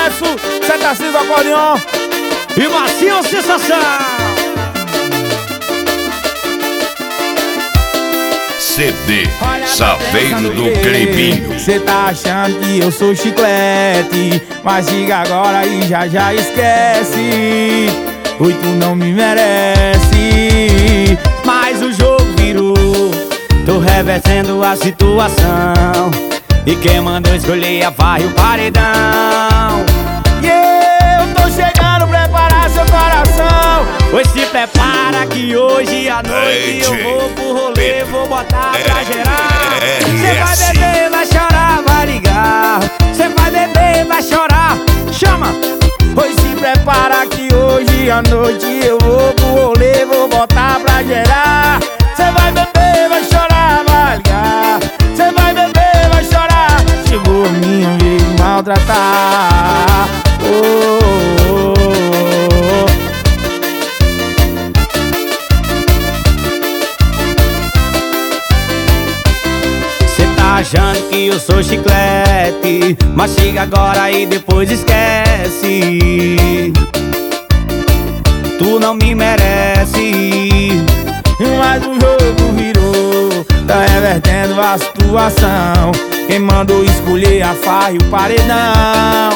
sucesso, Seta Cis acordeon e Macio Sensação. CD Saveiro do Clebinho. Cê tá achando que eu sou chiclete, mas diga agora e já esquece. Oi, tu não me merece. Mas o jogo virou, tô revertendo a situação, e quem mandou escolher a farra e o paredão. E eu tô chegando, preparar seu coração. Pois se prepara que hoje à noite eu vou pro rolê, vou botar pra gerar. Cê vai beber, vai chorar, vai ligar. Cê vai beber, vai chorar, chama. Pois se prepara que hoje à noite eu vou pro rolê, vou botar pra gerar. Cê vai beber, vai chorar, vai ligar. Cê vai beber, vai chorar. Chegou a minha vez de maltratar. Cê tá achando que eu sou chiclete, mas chega agora e depois esquece. Tu não me merece. Mas o jogo virou, tá revertendo a situação. Quem mandou escolher a farra e o paredão.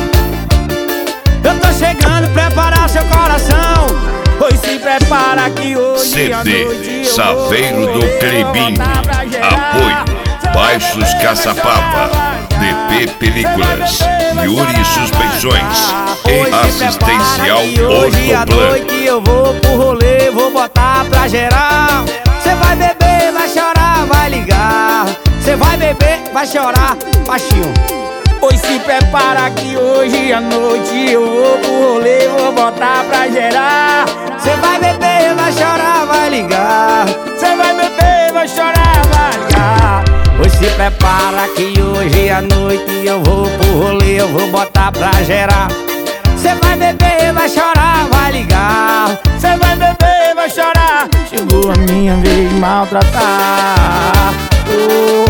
Eu tô chegando, preparar seu coração. Pois se prepara que hoje à noite eu Saveiro do Clebinho. Apoio Baixos Caçapava, DP Películas, Yuri Suspeições e Assistencial hoje à noite eu vou pro rolê, vou botar pra geral. Cê vai beber, vai chorar, vai ligar. Cê vai beber, vai chorar, baixinho. Pois se prepara que hoje à noite eu vou pro rolê, vou botar pra gerar. Cê vai beber, vai chorar, vai ligar. Cê vai beber, vai chorar, vai ligar. Pois se prepara que hoje à noite eu vou pro rolê, eu vou botar pra gerar. Cê vai beber, vai chorar, vai ligar. Cê vai beber, vai chorar. Chegou a minha vez de maltratar.